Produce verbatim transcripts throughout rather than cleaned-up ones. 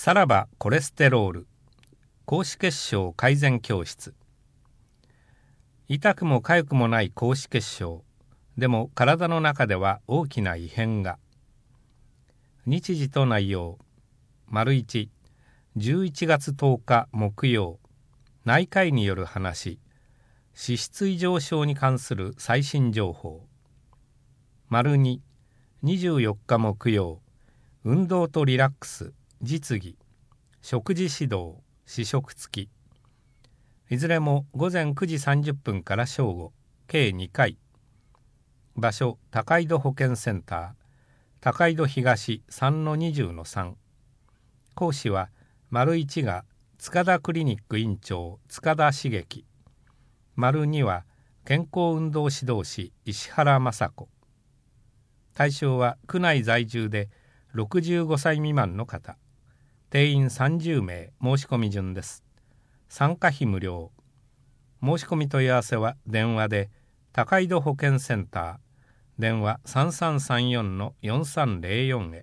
さらばコレステロール高脂血症改善教室。痛くも痒くもない高脂血症でも体の中では大きな異変が。日時と内容。丸いち、じゅういちがつとおか木曜、内科医による話、脂質異常症に関する最新情報。丸に、にじゅうよっか木曜、運動とリラックス、実技、食事指導、試食付き。いずれも午前くじさんじゅっぷんから正午、計にかい。場所、高井戸保健センター、高井戸東 さんのにじゅうのさん。講師は、丸いちが塚田クリニック院長塚田茂樹。丸には健康運動指導士石原雅子。対象は区内在住でろくじゅうごさい未満の方。定員さんじゅうめい、申し込み順です。参加費無料。申し込み問い合わせは電話で高井戸保健センター、電話 さんさんさんよんのよんさんぜろよん へ。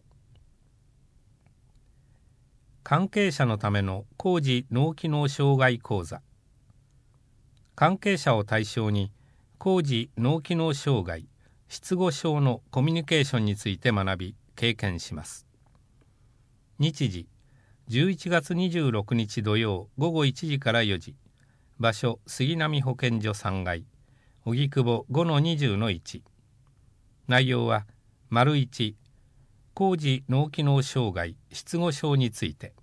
関係者のための高次脳機能障害講座。関係者を対象に高次脳機能障害失語症のコミュニケーションについて学び経験します。日時じゅういちがつにじゅうろくにち土曜午後いちじからよじ。場所杉並保健所さんがい、荻窪 ごのにじゅうのいち。内容は丸いち、高次脳機能障害失語症について。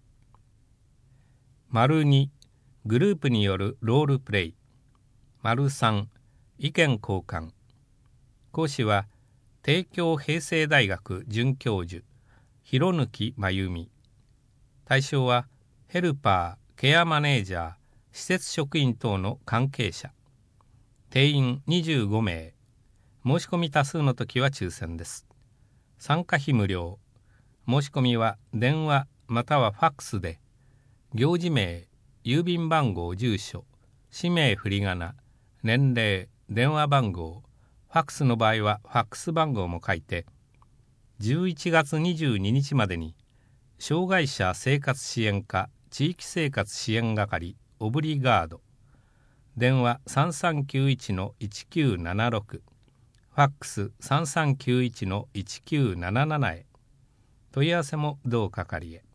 丸に、グループによるロールプレイ。丸さん、意見交換。講師は帝京平成大学准教授広貫真由美。対象はヘルパー、ケアマネージャー、施設職員等の関係者。定員にじゅうごめい。申し込み多数の時は抽選です。参加費無料。申し込みは電話またはファックスで、行事名、郵便番号、住所、氏名振り仮名、年齢、電話番号、ファックスの場合はファックス番号も書いて、じゅういちがつにじゅうににちまでに障害者生活支援課地域生活支援係オブリガード、電話 さんさんきゅういちのいちきゅうななろく、ファックス さんさんきゅういちのいちきゅうなななな へ。問い合わせも同係へ。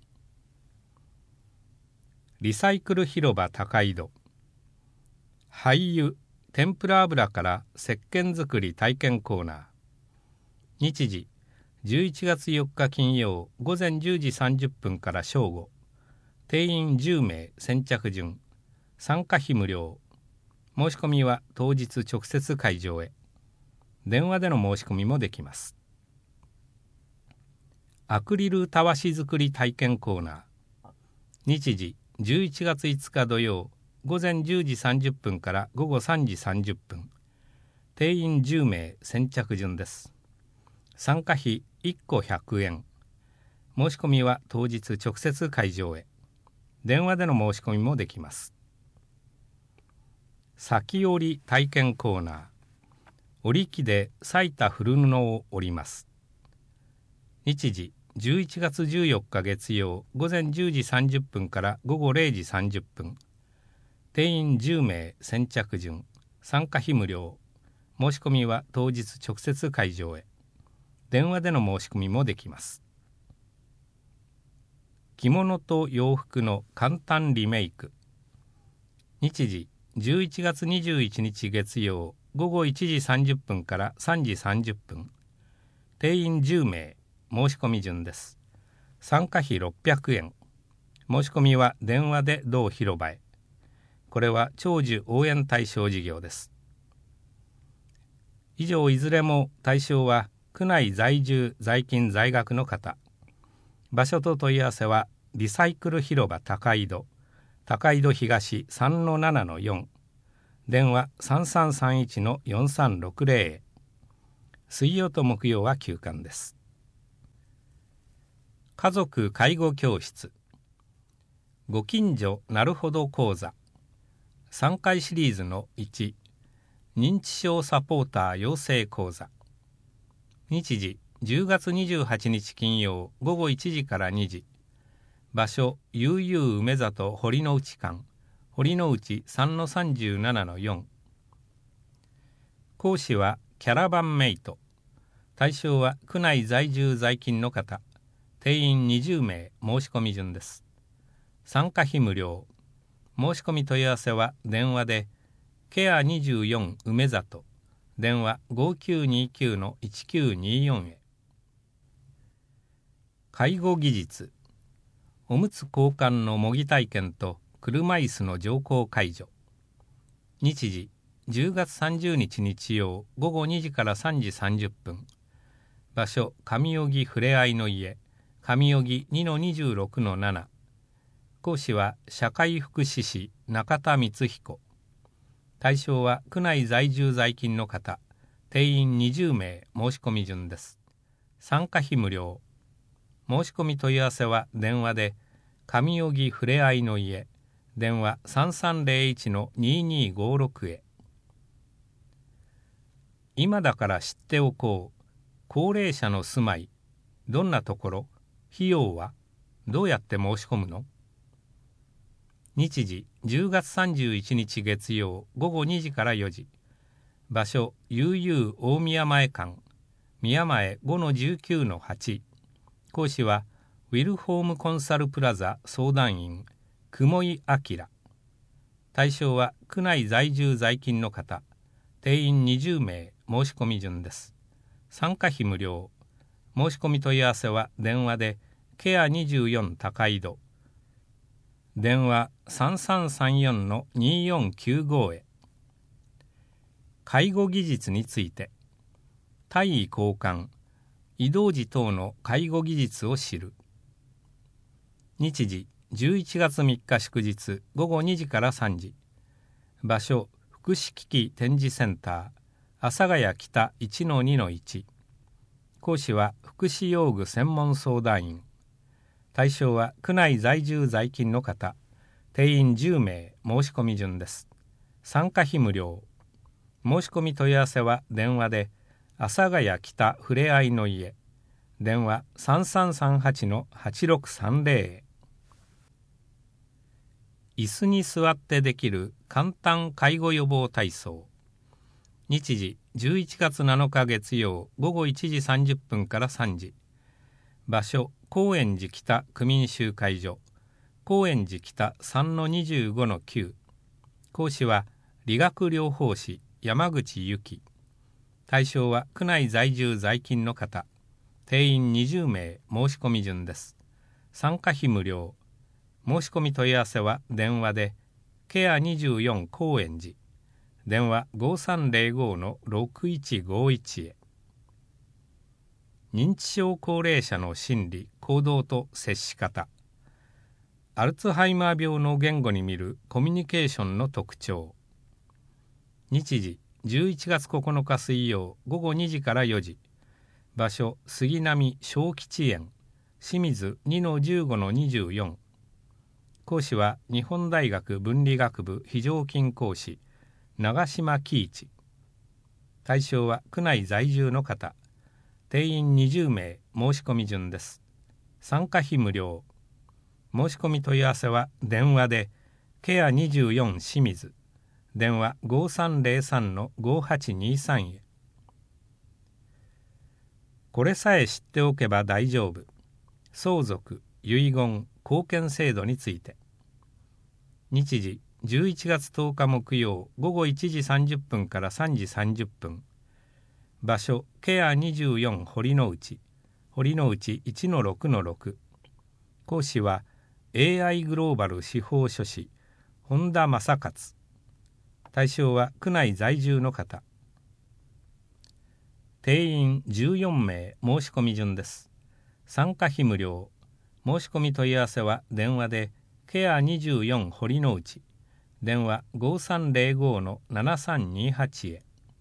リサイクル広場高井戸。廃油、天ぷら油から石鹸作り体験コーナー。日時じゅういちがつよっか金曜午前じゅうじさんじゅっぷんから正午。定員じゅうめい、先着順。参加費無料。申し込みは当日直接会場へ。電話での申し込みもできます。アクリルたわし作り体験コーナー。日時じゅういちがついつか土曜午前じゅうじさんじゅっぷんから午後さんじさんじゅっぷん。定員じゅうめい、先着順です。参加費いっこひゃくえん。申し込みは当日直接会場へ。電話での申し込みもできます。先織り体験コーナー。織り機で裂いた古布を織ります。日時じゅういちがつじゅうよっか月曜午前じゅうじさんじゅっぷんから午後れいじさんじゅっぷん。定員じゅうめい、先着順。参加費無料。申し込みは当日直接会場へ。電話での申し込みもできます。着物と洋服の簡単リメイク。日時じゅういちがつにじゅういちにち月曜午後いちじさんじゅっぷんからさんじさんじゅっぷん。定員じゅうめい。申し込み順です。参加費ろっぴゃくえん。申し込みは電話で同広場へ。これは長寿応援対象事業です。以上いずれも対象は区内在住在勤在学の方。場所と問い合わせはリサイクル広場高井戸、高井戸東 さんのななのよん。電話 さんさんさんいちのよんさんろくぜろ へ。水曜と木曜は休館です。家族介護教室。ご近所なるほど講座。さんかいシリーズのいち、認知症サポーター養成講座。日時じゅうがつにじゅうはちにち金曜午後いちじからにじ。 場所悠々梅里堀之内間、堀之内 さんのさんじゅうななのよん。講師はキャラバンメイト。対象は区内在住在勤の方。定員にじゅうめい、申し込み順です。参加費無料。申し込み問い合わせは電話でケアにじゅうよん梅里、電話 ごきゅうにきゅうのいちきゅうによん へ。介護技術。おむつ交換の模擬体験と車椅子の乗降介助。日時じゅうがつさんじゅうにち日曜午後にじからさんじさんじゅっぷん。場所上荻ふれあいの家、上荻 にのにじゅうろくのなな。講師は社会福祉士中田光彦。対象は区内在住在勤の方。定員にじゅうめい、申し込み順です。参加費無料。申し込み問い合わせは電話で上荻ふれあいの家、電話 さんさんぜろいちのににごろく へ。今だから知っておこう。高齢者の住まい。どんなところ？費用は？どうやって申し込むの？日時じゅうがつさんじゅういちにち月曜午後にじからよじ。場所悠々大宮前間、宮前 ごのじゅうきゅうのはち。講師はウィルホームコンサルプラザ相談員雲井明。対象は区内在住在勤の方。定員にじゅうめい、申し込み順です。参加費無料。申し込み問い合わせは電話でケアにじゅうよん高井戸、電話 さんさんさんよんのによんきゅうご へ。介護技術について。体位交換、移動時等の介護技術を知る。日時じゅういちがつみっか祝日午後にじからさんじ。場所福祉機器展示センター阿佐ヶ谷北 いちのにのいち。講師は福祉用具専門相談員。対象は区内在住在勤の方。定員じゅうめい、申し込み順です。参加費無料。申し込み問い合わせは電話で阿佐ヶ谷北ふれあいの家、電話 さんさんさんはちのはちろくさんぜろ へ。椅子に座ってできる簡単介護予防体操。日時じゅういちがつなのか月曜午後いちじさんじゅっぷんからさんじ。場所高円寺北区民集会所、高円寺北 さんのにじゅうごのきゅう。講師は理学療法士山口由紀。対象は区内在住在勤の方。定員にじゅうめい、申し込み順です。参加費無料。申し込み問い合わせは電話でケアにじゅうよん高円寺、電話 ごさんぜろごのろくいちごいち へ。認知症高齢者の心理行動と接し方。アルツハイマー病の言語に見るコミュニケーションの特徴。日時じゅういちがつここのか水曜午後にじからよじ。場所杉並小吉園清水 にのじゅうごのにじゅうよん。講師は日本大学文理学部非常勤講師長島喜一。対象は区内在住の方。定員にじゅうめい、申し込み順です。参加費無料。申し込み問い合わせは電話でケアにじゅうよん清水、電話 ごさんぜろさんのごはちにさん へ。これさえ知っておけば大丈夫。相続、遺言、後見制度について。日時じゅういちがつとおか木曜午後いちじさんじゅっぷんからさんじさんじゅっぷん。場所ケアにじゅうよん堀之内、堀之内 いちのろくのろく。講師は エーアイ グローバル司法書士本田正勝。対象は区内在住の方。定員じゅうよんめい、申し込み順です。参加費無料。申し込み問い合わせは電話でケアにじゅうよん堀之内、電話 ごさんぜろごのななさんにはち へ。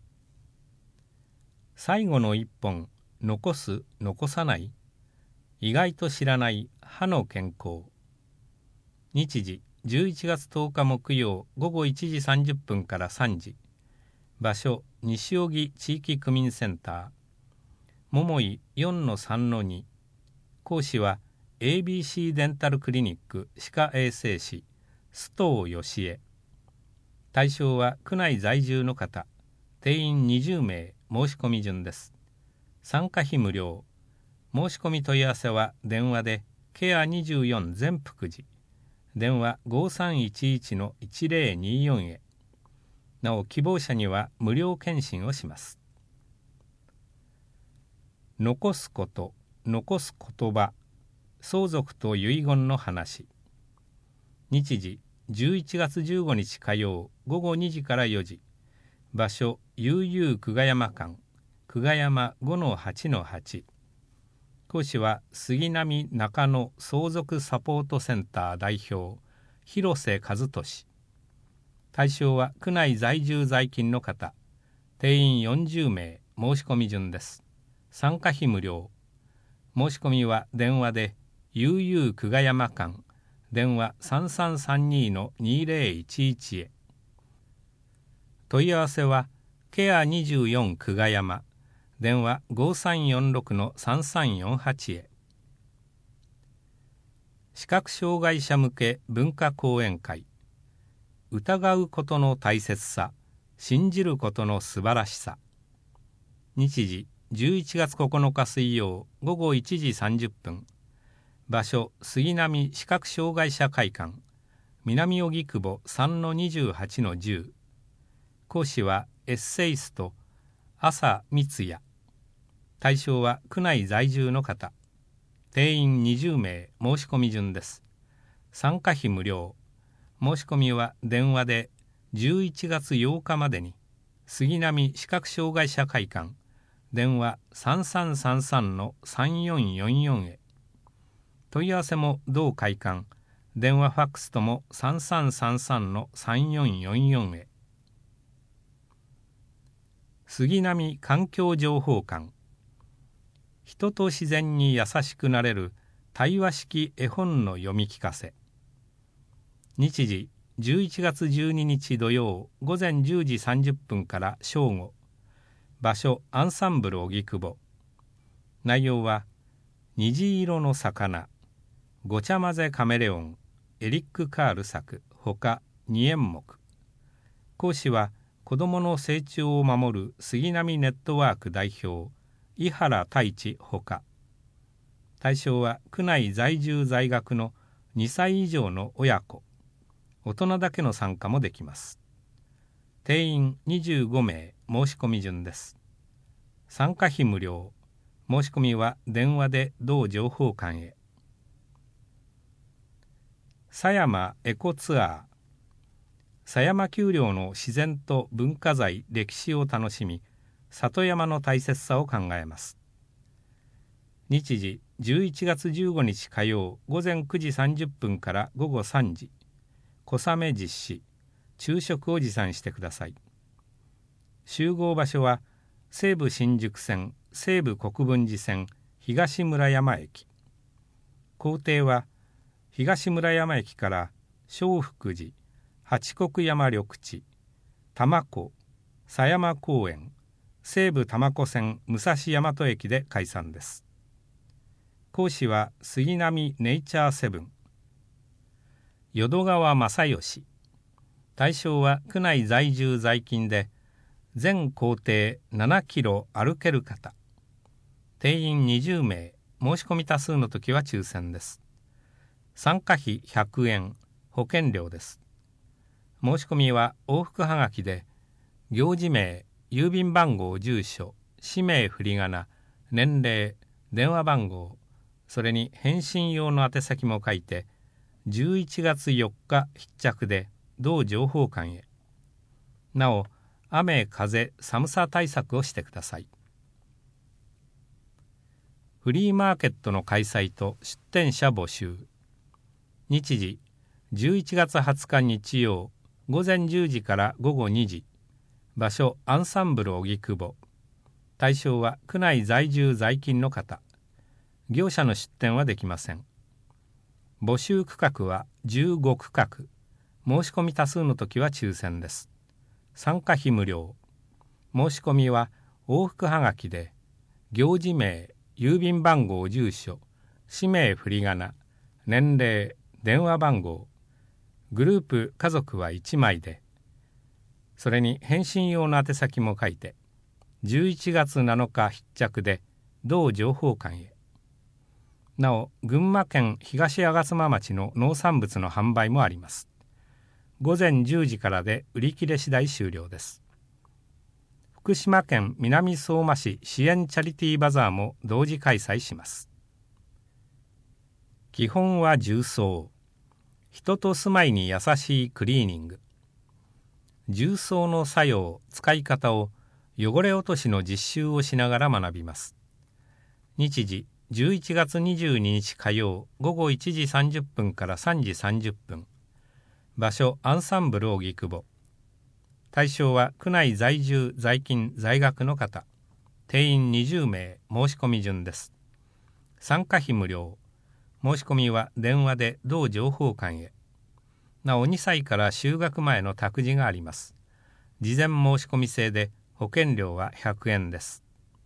最後の一本、残す残さない。意外と知らない歯の健康。日時じゅういちがつとおか木曜午後いちじさんじゅっぷんからさんじ。場所西荻地域区民センター桃井 よんのさんのに。講師はエービーシー デンタルクリニック歯科衛生士須藤義恵。対象は区内在住の方、定員にじゅうめい、申し込み順です。参加費無料。申し込み問い合わせは電話でケアにじゅうよん全福寺、電話 ごさんいちいちのいちぜろによん へ。なお希望者には無料検診をします。残すこと、残す言葉、相続と遺言の話。日時じゅういちがつじゅうごにち火曜ごごにじからよじ。場所悠々久我山館、久我山 ごのはちのはち。講師は杉並中野相続サポートセンター代表広瀬和俊。対象は区内在住在勤の方、定員よんじゅうめい、申し込み順です。参加費無料。申し込みは電話で悠々久我山館、電話 さんさんさんにのにぜろいちいち へ。問い合わせはケアにじゅうよん久我山、電話 ごさんよんろくのさんさんよんはち へ。視覚障害者向け文化講演会、疑うことの大切さ、信じることの素晴らしさ。日時じゅういちがつここのか水曜ごごいちじさんじゅっぷん。場所杉並視覚障害者会館、南荻窪 さんのにじゅうはちのじゅう。講師はエッセイスト朝光也。対象は区内在住の方、定員にじゅうめい、申し込み順です。参加費無料。申し込みは電話でじゅういちがつようかまでに杉並視覚障害者会館、電話 さんさんさんさんのさんよんよんよん へ。問い合わせも同会館、電話ファックスともさんさんさんさんのさんよんよんよん へ。杉並環境情報館、人と自然に優しくなれる対話式絵本の読み聞かせ。日時じゅういちがつじゅうににち土曜ごぜんじゅうじさんじゅっぷんから正午。場所アンサンブル荻窪。内容は虹色の魚、ごちゃ混ぜカメレオン、エリック・カール作、ほかにえんもく。講師は子どもの成長を守る杉並ネットワーク代表井原太一ほか。対象は区内在住在学のにさい以上の親子、大人だけの参加もできます。定員にじゅうごめい、申し込み順です。参加費無料。申し込みは電話で同情報館へ。狭山エコツアー。狭山丘陵の自然と文化財、歴史を楽しみ、里山の大切さを考えます。日時じゅういちがつじゅうごにち火曜ごぜんくじさんじゅっぷんからごごさんじ。小雨実施、昼食を持参してください。集合場所は西武新宿線、西武国分寺線、東村山駅。行程は東村山駅から正福寺、八国山緑地、多摩湖、狭山公園、西武多摩湖線武蔵大和駅で解散です。講師は杉並ネイチャーセブン。淀川正義。対象は区内在住在勤で全行程ななキロ歩ける方。定員にじゅうめい、申し込み多数の時は抽選です。参加費ひゃくえん、保険料です。申し込みは往復はがきで行事名、郵便番号、住所、氏名、振り仮名、年齢、電話番号、それに返信用の宛先も書いてじゅういちがつよっか必着で同情報館へ。なお雨風寒さ対策をしてください。フリーマーケットの開催と出店者募集。日時じゅういちがつはつか日曜ごぜんじゅうじからごごにじ。場所アンサンブル荻窪。対象は区内在住在勤の方。業者の出店はできません。募集区画はじゅうごくかく。申し込み多数の時は抽選です。参加費無料。申し込みは往復はがきで行事名、郵便番号、住所、 氏名振り仮名、年齢、電話番号、グループ家族はいちまいで、それに返信用の宛先も書いて、じゅういちがつなのか必着で同情報館へ。なお、群馬県東吾妻町の農産物の販売もあります。午前じゅうじからで売り切れ次第終了です。福島県南相馬市支援チャリティーバザーも同時開催します。基本は重曹。人と住まいに優しいクリーニング。重曹の作用、使い方を汚れ落としの実習をしながら学びます。日時じゅういちがつにじゅうににち火曜午後いちじさんじゅっぷんからさんじさんじゅっぷん。場所アンサンブル荻窪。対象は区内在住在勤在学の方。定員にじゅうめい、申し込み順です。参加費無料。申し込みは電話で同情報館へ。なおにさいから就学前の託児があります。事前申し込み制で保険料はひゃくえんです。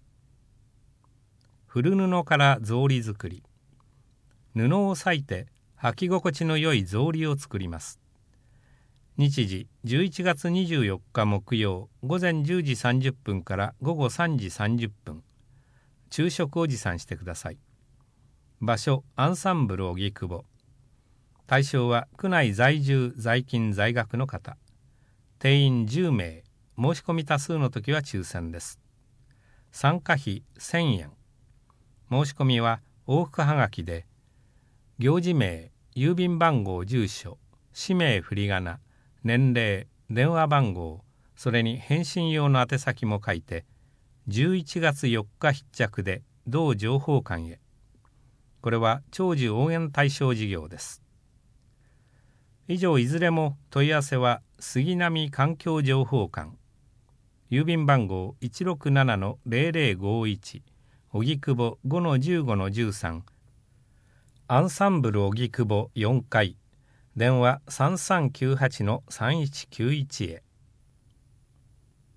古布から草履作り。布を裂いて履き心地の良い草履を作ります。日時じゅういちがつにじゅうよっか木曜午前じゅうじさんじゅっぷんから午後さんじさんじゅっぷん。昼食を持参してください。場所アンサンブル荻窪。対象は区内在住在勤在学の方。定員じゅうめい、申し込み多数の時は抽選です。参加費せんえん。申し込みは往復はがきで、行事名、郵便番号、住所、氏名振り仮名、年齢、電話番号、それに返信用の宛先も書いて、じゅういちがつよっか必着で同情報館へ。これは長寿応援対象事業です。以上いずれも問い合わせは杉並環境情報館。郵便番号 いちろくななのゼロゼロごいち。荻窪 ごのじゅうごのじゅうさん、アンサンブル荻窪よんかい、電話さんさんきゅうはちのさんいちきゅういちへ。